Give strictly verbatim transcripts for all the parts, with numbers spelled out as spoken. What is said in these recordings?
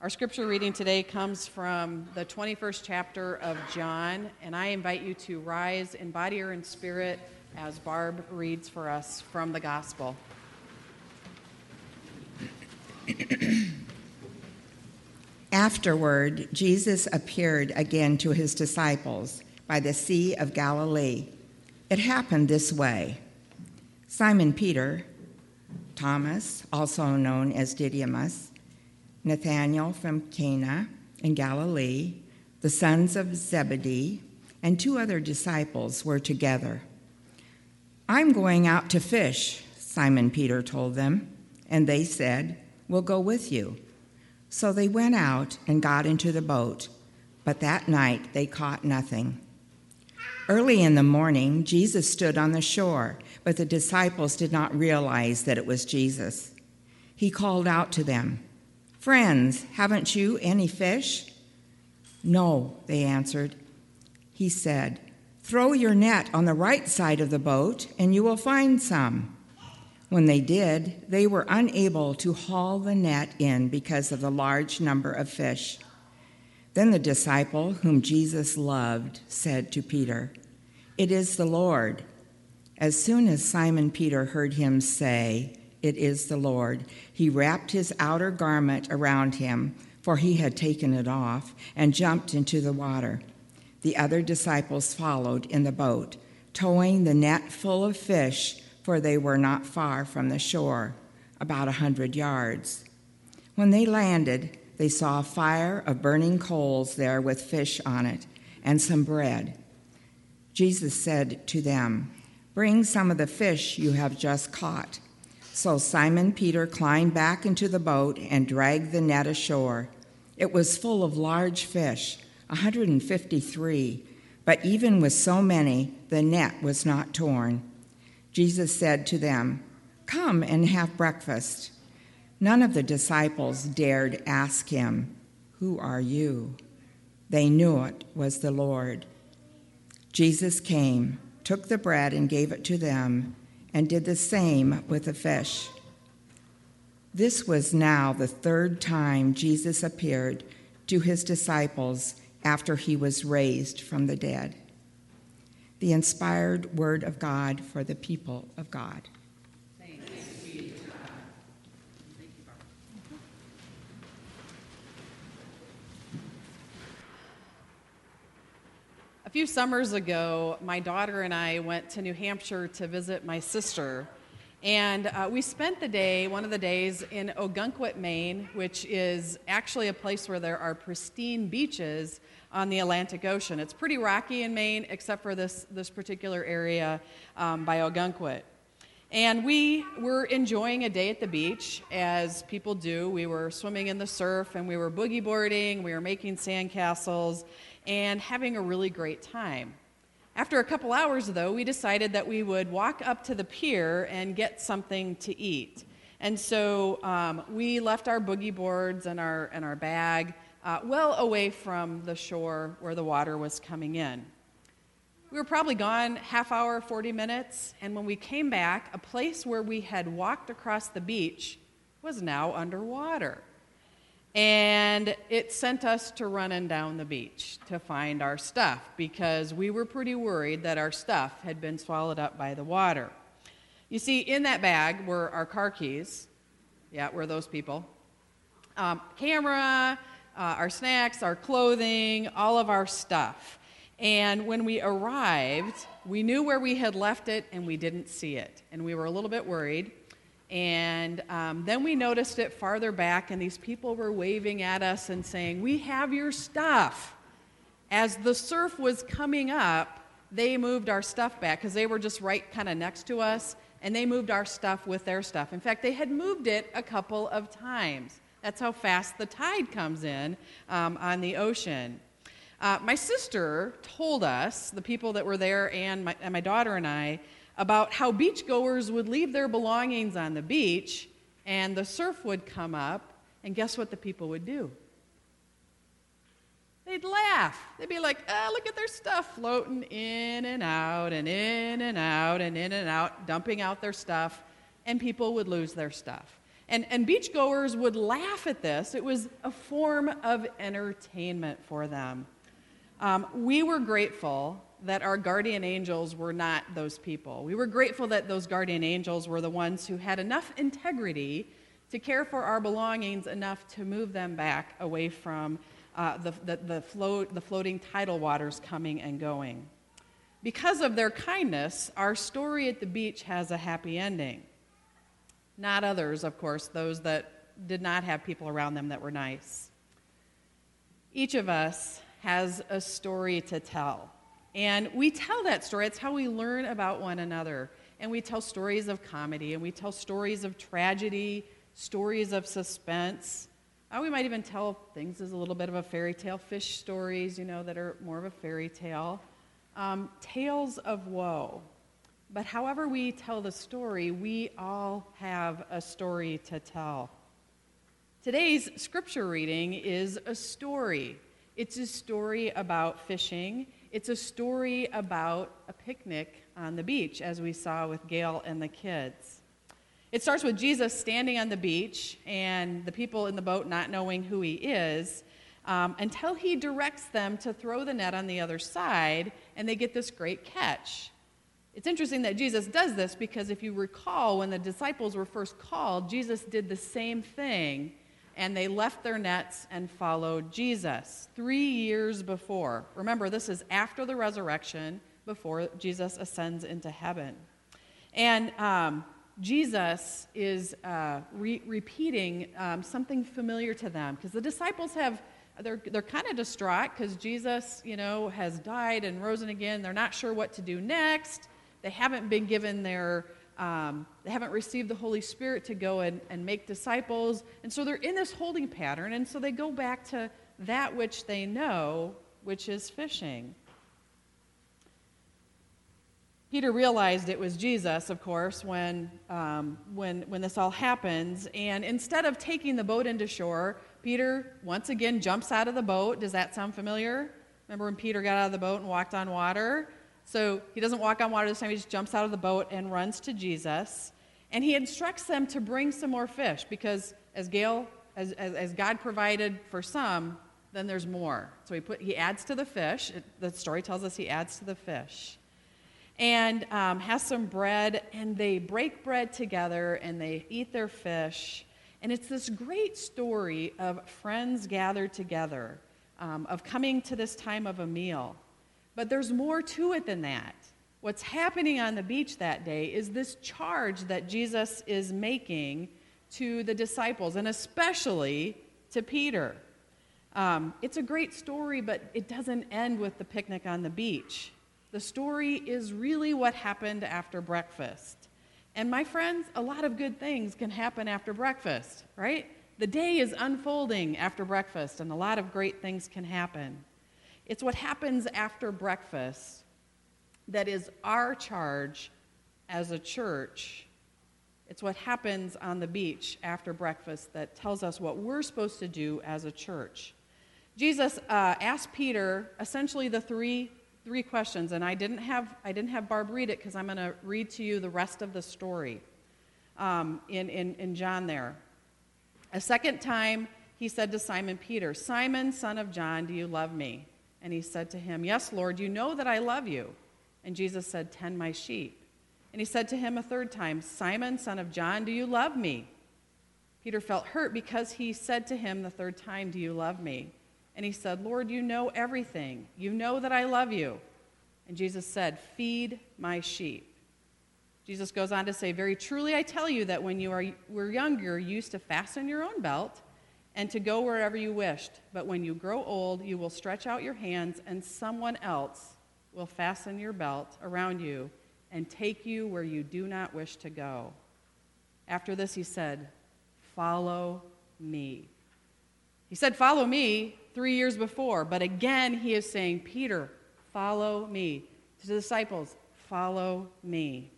Our scripture reading today comes from the twenty-first chapter of John, and I invite you to rise in body or in spirit as Barb reads for us from the gospel. Afterward, Jesus appeared again to his disciples by the Sea of Galilee. It happened this way. Simon Peter, Thomas, also known as Didymus, Nathanael from Cana in Galilee, the sons of Zebedee, and two other disciples were together. "I'm going out to fish," Simon Peter told them, and they said, "We'll go with you." So they went out and got into the boat, but that night they caught nothing. Early in the morning, Jesus stood on the shore, but the disciples did not realize that it was Jesus. He called out to them, "Friends, haven't you any fish?" "No," they answered. He said, "Throw your net on the right side of the boat, and you will find some." When they did, they were unable to haul the net in because of the large number of fish. Then the disciple whom Jesus loved said to Peter, "It is the Lord." As soon as Simon Peter heard him say, "It is the Lord," he wrapped his outer garment around him, for he had taken it off, and jumped into the water. The other disciples followed in the boat, towing the net full of fish, for they were not far from the shore, about a hundred yards. When they landed, they saw a fire of burning coals there with fish on it and some bread. Jesus said to them, "Bring some of the fish you have just caught." So Simon Peter climbed back into the boat and dragged the net ashore. It was full of large fish, one hundred fifty-three, but even with so many, the net was not torn. Jesus said to them, "Come and have breakfast." None of the disciples dared ask him, "Who are you?" They knew it was the Lord. Jesus came, took the bread and gave it to them, and did the same with the fish. This was now the third time Jesus appeared to his disciples after he was raised from the dead. The inspired word of God for the people of God. Thanks be to God. Thank you, Barb. A few summers ago, my daughter and I went to New Hampshire to visit my sister. And uh, we spent the day, one of the days, in Ogunquit, Maine, which is actually a place where there are pristine beaches on the Atlantic Ocean. It's pretty rocky in Maine, except for this, this particular area um, by Ogunquit. And we were enjoying a day at the beach, as people do. We were swimming in the surf, and we were boogie boarding, we were making sandcastles, and having a really great time. After a couple hours, though, we decided that we would walk up to the pier and get something to eat. And so um, we left our boogie boards and our, and our bag uh, well away from the shore where the water was coming in. We were probably gone half hour, forty minutes, and when we came back, a place where we had walked across the beach was now underwater. And it sent us to running down the beach to find our stuff because we were pretty worried that our stuff had been swallowed up by the water. You see, in that bag were our car keys. Yeah, we're those people. Um, camera, uh, our snacks, our clothing, all of our stuff. And when we arrived, we knew where we had left it and we didn't see it. And we were a little bit worried. And um, then we noticed it farther back, and these people were waving at us and saying, "We have your stuff." As the surf was coming up, they moved our stuff back because they were just right kind of next to us, and they moved our stuff with their stuff. In fact, they had moved it a couple of times. That's how fast the tide comes in um, on the ocean. Uh, my sister told us, the people that were there and my, and my daughter and I, about how beachgoers would leave their belongings on the beach, and the surf would come up, and guess what the people would do? They'd laugh. They'd be like, "Ah, look at their stuff floating in and out and in and out and in and out, dumping out their stuff," and people would lose their stuff. And, and beachgoers would laugh at this. It was a form of entertainment for them. Um, we were grateful that our guardian angels were not those people. We were grateful that those guardian angels were the ones who had enough integrity to care for our belongings enough to move them back away from uh, the, the, the, float, the floating tidal waters coming and going. Because of their kindness, our story at the beach has a happy ending. Not others, of course, those that did not have people around them that were nice. Each of us has a story to tell. And we tell that story. It's how we learn about one another. And we tell stories of comedy, and we tell stories of tragedy, stories of suspense. Uh, we might even tell things as a little bit of a fairy tale, fish stories, you know, that are more of a fairy tale. Um, tales of woe. But however we tell the story, we all have a story to tell. Today's scripture reading is a story. It's a story about fishing. It's a story about a picnic on the beach, as we saw with Gail and the kids. It starts with Jesus standing on the beach and the people in the boat not knowing who he is, um, until he directs them to throw the net on the other side, and they get this great catch. It's interesting that Jesus does this because if you recall, when the disciples were first called, Jesus did the same thing, and they left their nets and followed Jesus three years before. Remember, this is after the resurrection, before Jesus ascends into heaven. And um, Jesus is uh, re- repeating um, something familiar to them, because the disciples have, they're, they're kind of distraught because Jesus, you know, has died and risen again. They're not sure what to do next. They haven't been given their, um, they haven't received the Holy Spirit to go and, and make disciples. And so they're in this holding pattern, and so they go back to that which they know, which is fishing. Peter realized it was Jesus, of course, when, um, when, when this all happens. And instead of taking the boat into shore, Peter once again jumps out of the boat. Does that sound familiar? Remember when Peter got out of the boat and walked on water? So he doesn't walk on water this time. He just jumps out of the boat and runs to Jesus. And he instructs them to bring some more fish because as Gail, as, as, as God provided for some, then there's more. So he, put, he adds to the fish. It, the story tells us he adds to the fish. And um, has some bread, and they break bread together, and they eat their fish. And it's this great story of friends gathered together, um, of coming to this time of a meal. But there's more to it than that. What's happening on the beach that day is this charge that Jesus is making to the disciples, and especially to Peter. Um, it's a great story, but it doesn't end with the picnic on the beach. The story is really what happened after breakfast. And my friends, a lot of good things can happen after breakfast, right? The day is unfolding after breakfast, and a lot of great things can happen. It's what happens after breakfast that is our charge as a church. It's what happens on the beach after breakfast that tells us what we're supposed to do as a church. Jesus uh, asked Peter essentially the three Three questions, and I didn't have I didn't have Barb read it because I'm going to read to you the rest of the story um, in, in, in John there. A second time, he said to Simon Peter, "Simon, son of John, do you love me?" And he said to him, "Yes, Lord, you know that I love you." And Jesus said, "Tend my sheep." And he said to him a third time, "Simon, son of John, do you love me?" Peter felt hurt because he said to him the third time, "Do you love me?" And he said, "Lord, you know everything. You know that I love you." And Jesus said, "Feed my sheep." Jesus goes on to say, "Very truly I tell you that when you are, were younger, you used to fasten your own belt and to go wherever you wished. But when you grow old, you will stretch out your hands, and someone else will fasten your belt around you and take you where you do not wish to go." After this, he said, "Follow me." He said, "Follow me," three years before, but again he is saying, "Peter, follow me." To the disciples, "Follow me."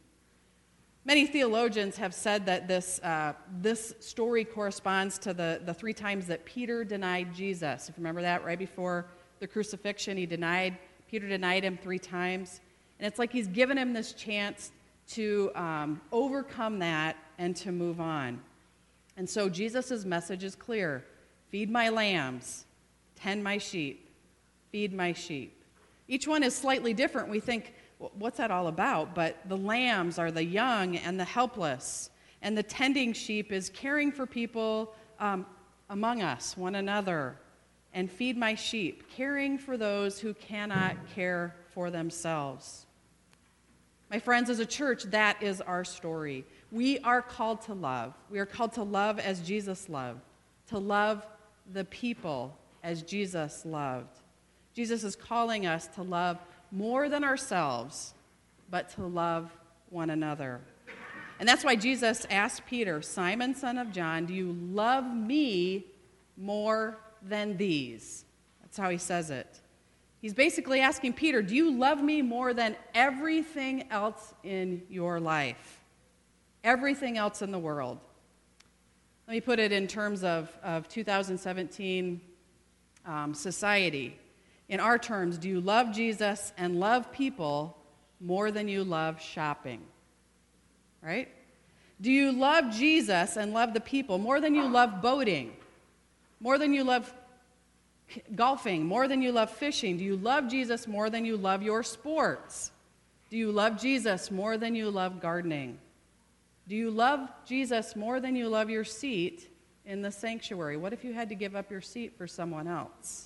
Many theologians have said that this, uh, this story corresponds to the, the three times that Peter denied Jesus. If you remember that, right before the crucifixion, he denied, Peter denied him three times. And it's like he's given him this chance to um, overcome that and to move on. And so Jesus' message is clear. Feed my lambs, tend my sheep, feed my sheep. Each one is slightly different. We think, what's that all about? But the lambs are the young and the helpless, and the tending sheep is caring for people um, among us, one another, and feed my sheep, caring for those who cannot care for themselves. My friends, as a church, that is our story. We are called to love. We are called to love as Jesus loved, to love the people as Jesus loved. Jesus is calling us to love more than ourselves, but to love one another. And that's why Jesus asked Peter, Simon, son of John, do you love me more than these? That's how he says it. He's basically asking Peter, do you love me more than everything else in your life? Everything else in the world. Let me put it in terms of, of two thousand seventeen um, society. In our terms, do you love Jesus and love people more than you love shopping? Right? Do you love Jesus and love the people more than you love boating? More than you love golfing? More than you love fishing? Do you love Jesus more than you love your sports? Do you love Jesus more than you love gardening? Do you love Jesus more than you love your seat in the sanctuary? What if you had to give up your seat for someone else?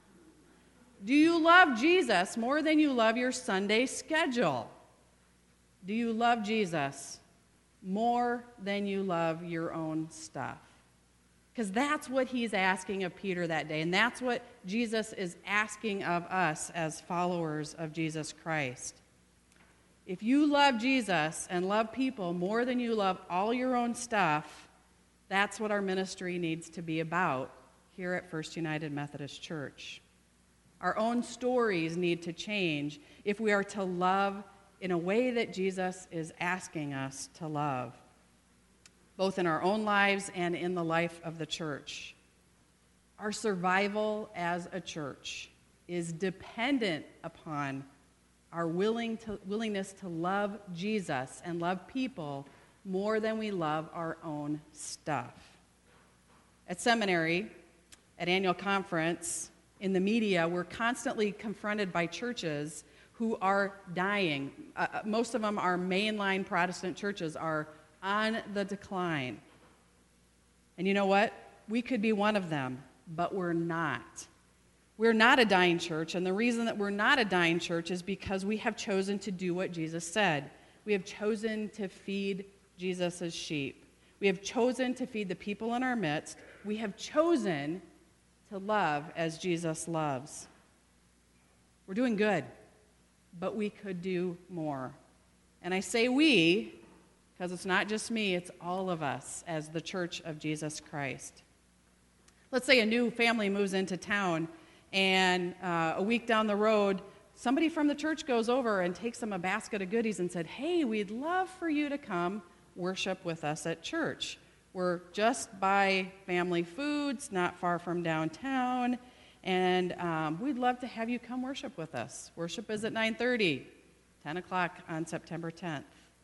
Do you love Jesus more than you love your Sunday schedule? Do you love Jesus more than you love your own stuff? Because that's what he's asking of Peter that day, and that's what Jesus is asking of us as followers of Jesus Christ. If you love Jesus and love people more than you love all your own stuff, that's what our ministry needs to be about here at First United Methodist Church. Our own stories need to change if we are to love in a way that Jesus is asking us to love, both in our own lives and in the life of the church. Our survival as a church is dependent upon our willing to, willingness to love Jesus and love people more than we love our own stuff. At seminary, at annual conference, in the media, we're constantly confronted by churches who are dying. Uh, most of them are mainline Protestant churches, are on the decline. And you know what? We could be one of them, but we're not. We're not a dying church, and the reason that we're not a dying church is because we have chosen to do what Jesus said. We have chosen to feed Jesus' sheep. We have chosen to feed the people in our midst. We have chosen to love as Jesus loves. We're doing good, but we could do more. And I say we, because it's not just me, it's all of us as the Church of Jesus Christ. Let's say a new family moves into town, and uh, a week down the road, somebody from the church goes over and takes them a basket of goodies and said, hey, we'd love for you to come worship with us at church. We're just by Family Foods, not far from downtown, and um, we'd love to have you come worship with us. Worship is at nine thirty, ten o'clock on September tenth.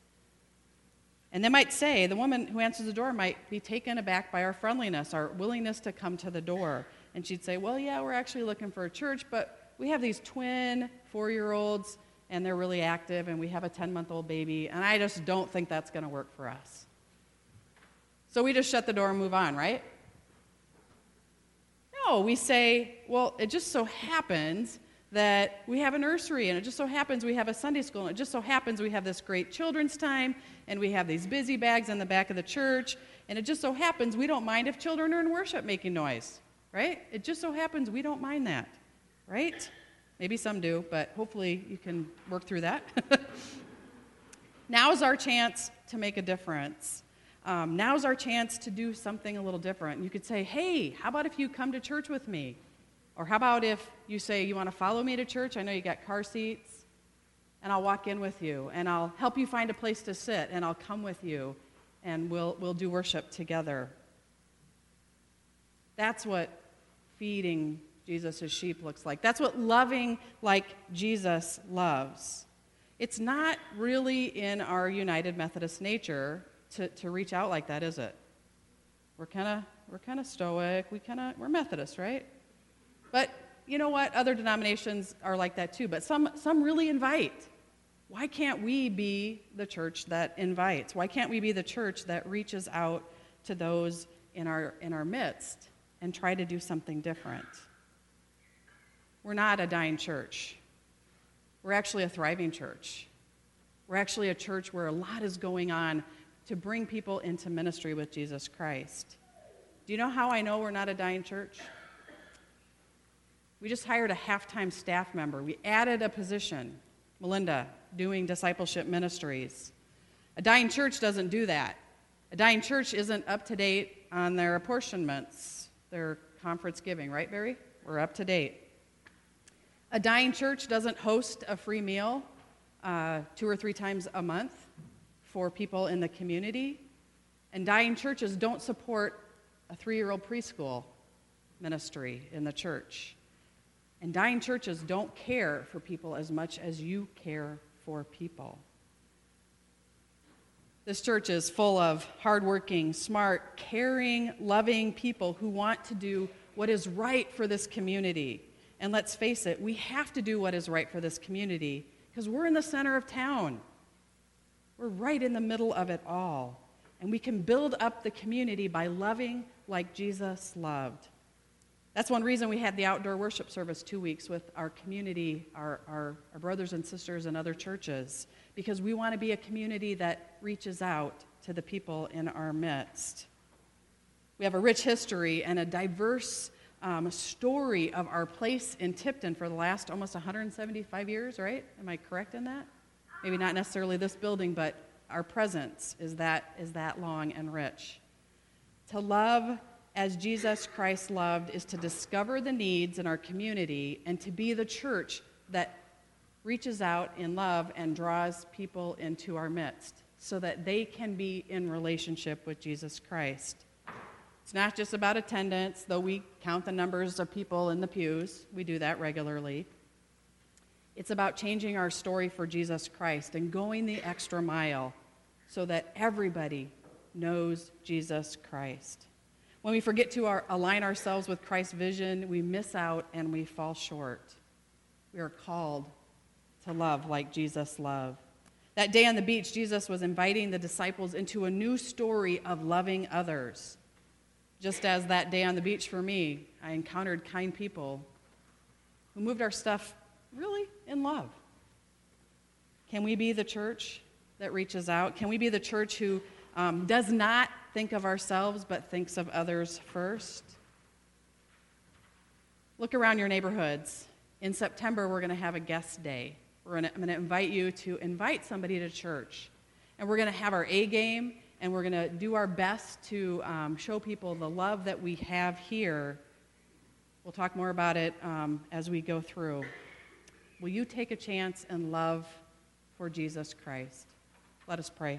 And they might say, the woman who answers the door might be taken aback by our friendliness, our willingness to come to the door. And she'd say, well, yeah, we're actually looking for a church, but we have these twin four-year-olds, and they're really active, and we have a ten-month-old baby, and I just don't think that's going to work for us. So we just shut the door and move on, right? No, we say, well, it just so happens that we have a nursery, and it just so happens we have a Sunday school, and it just so happens we have this great children's time, and we have these busy bags in the back of the church, and it just so happens we don't mind if children are in worship making noise, right? It just so happens we don't mind that, right? Maybe some do, but hopefully you can work through that. Now is our chance to make a difference. Um, now's our chance to do something a little different. You could say, hey, how about if you come to church with me? Or how about if you say, you want to follow me to church? I know you got car seats, and I'll walk in with you, and I'll help you find a place to sit, and I'll come with you, and we'll we'll do worship together. That's what feeding Jesus' sheep looks like. That's what loving like Jesus loves. It's not really in our United Methodist nature to, to reach out like that, is it? We're kind of we're kind of stoic. We kind of we're Methodist, right? But you know what? Other denominations are like that too. But some some really invite. Why can't we be the church that invites? Why can't we be the church that reaches out to those in our in our midst and try to do something different? We're not a dying church. We're actually a thriving church. We're actually a church where a lot is going on to bring people into ministry with Jesus Christ. Do you know how I know we're not a dying church? We just hired a half-time staff member. We added a position, Melinda, doing discipleship ministries. A dying church doesn't do that. A dying church isn't up to date on their apportionments, their conference giving, right, Barry? We're up to date. A dying church doesn't host a free meal uh, two or three times a month for people in the community. And dying churches don't support a three-year-old preschool ministry in the church. And dying churches don't care for people as much as you care for people. This church is full of hardworking, smart, caring, loving people who want to do what is right for this community. And let's face it, we have to do what is right for this community because we're in the center of town. We're right in the middle of it all. And we can build up the community by loving like Jesus loved. That's one reason we had the outdoor worship service two weeks with our community, our, our, our brothers and sisters in other churches, because we want to be a community that reaches out to the people in our midst. We have a rich history and a diverse um, story of our place in Tipton for the last almost one hundred seventy-five years, right? Am I correct in that? Maybe not necessarily this building, but our presence is that, is that long and rich. To love as Jesus Christ loved is to discover the needs in our community and to be the church that reaches out in love and draws people into our midst so that they can be in relationship with Jesus Christ. It's not just about attendance, though we count the numbers of people in the pews. We do that regularly. It's about changing our story for Jesus Christ and going the extra mile so that everybody knows Jesus Christ. When we forget to our, align ourselves with Christ's vision, we miss out and we fall short. We are called to love like Jesus loved. That day on the beach, Jesus was inviting the disciples into a new story of loving others. Just as that day on the beach for me, I encountered kind people who moved our stuff really in love. Can we be the church that reaches out? Can we be the church who um, does not think of ourselves but thinks of others first? Look around your neighborhoods. In September, we're going to have a guest day. We're gonna, I'm going to invite you to invite somebody to church. And we're going to have our A game, and we're going to do our best to um, show people the love that we have here. We'll talk more about it um, as we go through. Will you take a chance and love for Jesus Christ? Let us pray.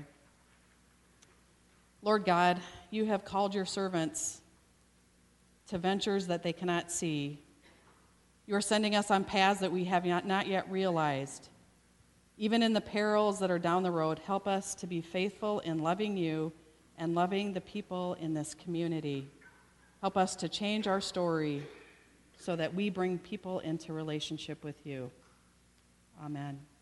Lord God, you have called your servants to ventures that they cannot see. You are sending us on paths that we have not yet realized. Even in the perils that are down the road, help us to be faithful in loving you and loving the people in this community. Help us to change our story so that we bring people into relationship with you. Amen.